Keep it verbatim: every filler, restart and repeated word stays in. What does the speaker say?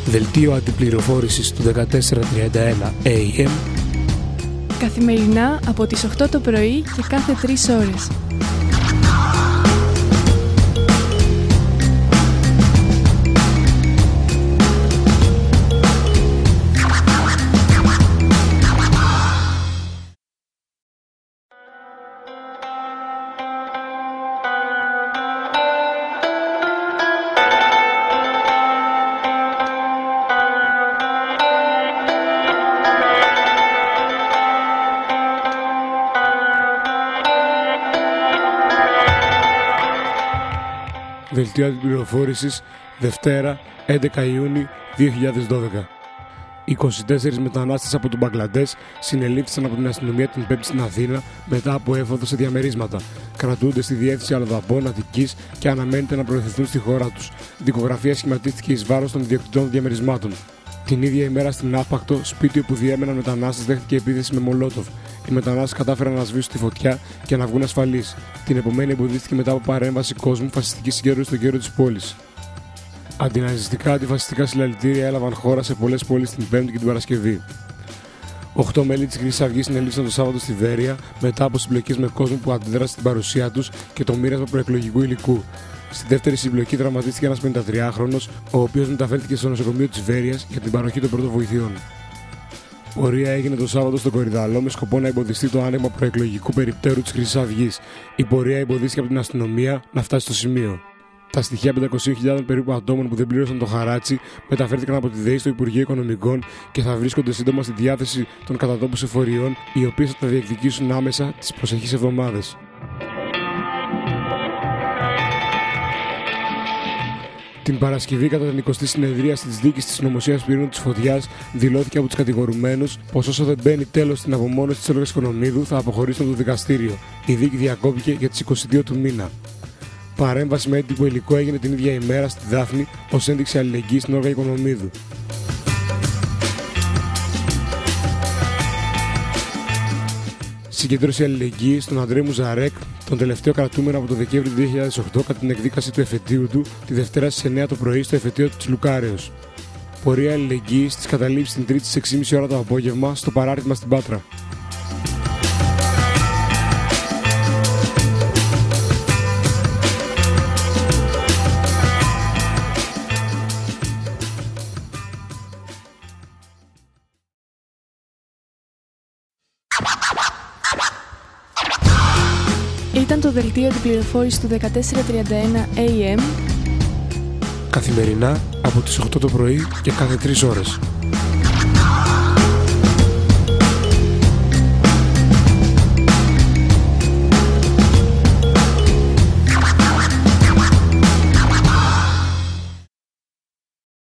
Δελτίο αντιπληροφόρησης του δεκατέσσερα τριάντα ένα έι εμ. Καθημερινά από τις οκτώ το πρωί και κάθε τρεις ώρες. Δελτίο αντιπληροφόρησης, Δευτέρα, έντεκα Ιουνίου δύο χιλιάδες δώδεκα. είκοσι τέσσερις μετανάστες από τον Μπαγκλαντές συνελήφθησαν από την αστυνομία την Πέμπτη στην Αθήνα μετά από έφοδο σε διαμερίσματα. Κρατούνται στη διεύθυνση Αλλοδαπών Αττικής και αναμένεται να προωθηθούν στη χώρα τους. Δικογραφία σχηματίστηκε εις βάρος των ιδιοκτητών των διαμερισμάτων. Την ίδια ημέρα στην Άπακτο, σπίτι όπου διέμεναν μετανάστες δέχτηκε επίθεση με μολότοφ. Οι μετανάστες κατάφεραν να σβήσουν τη φωτιά και να βγουν ασφαλείς. Την επομένη εμποδίστηκε μετά από παρέμβαση κόσμου φασιστική συγκέντρωση στον κέντρο της πόλης. Αντιναζιστικά αντιφασιστικά συλλαλητήρια έλαβαν χώρα σε πολλές πόλεις την Πέμπτη και την Παρασκευή. Οχτώ μέλη της Χρυσής Αυγής συνελήφθησαν το Σάββατο στη Βέρεια μετά από συμπλοκές με κόσμο που αντέδρασε στην παρουσία τους και το μοίρασμα προεκλογικού υλικού. Στη δεύτερη συμπλοκή τραυματίστηκε ένας πενηντατριάχρονος, ο οποίος μεταφέρθηκε στο νοσοκομείο της Βέρειας για την παροχή των πρώτων βοηθειών. Πορεία έγινε το Σάββατο στο Κορυδαλό με σκοπό να εμποδιστεί το άνοιγμα προεκλογικού περιπτέρου της Χρυσής Αυγής. Η πορεία εμποδίστηκε από την αστυνομία να φτάσει στο σημείο. Τα στοιχεία πεντακόσιες χιλιάδες περίπου ατόμων που δεν πλήρωσαν το χαράτσι μεταφέρθηκαν από τη ΔΕΗ στο Υπουργείο Οικονομικών και θα βρίσκονται σύντομα στη διάθεση των κατατόπους εφοριών, οι οποίες θα τα διεκδικήσουν άμεσα τις προσεχείς εβδομάδες. Την Παρασκευή, κατά την εικοστή συνεδρίαση της δίκης της συνωμοσίας πυρήνου της Φωτιάς, δηλώθηκε από τους κατηγορουμένους πως όσο δεν μπαίνει τέλος στην απομόνωση της Όλγας Οικονομίδου θα αποχωρήσουν από το δικαστήριο. Η δίκη διακόπηκε για τις είκοσι δύο του μήνα. Παρέμβαση με έντυπο υλικό έγινε την ίδια ημέρα στη Δάφνη ως ένδειξη αλληλεγγύης στην Όλγα Οικονομίδου. Συγκέντρωση αλληλεγγύης στον Αντρέ Μουζαρέκ, τον τελευταίο κρατούμενο από το Δεκέμβριο του δύο χιλιάδες οκτώ, κατά την εκδίκαση του εφετείου του τη Δευτέρα στις εννιά το πρωί στο εφετείο της Λουκάρεως. Πορεία αλληλεγγύης της καταλήψης την Τρίτη στις έξι και μισή ώρα το απόγευμα στο παράρτημα στην Πάτρα. Ήταν το δελτίο αντιπληροφόρησης του δεκατέσσερα τριάντα ένα έι εμ. Καθημερινά από τις οκτώ το πρωί και κάθε τρεις ώρες.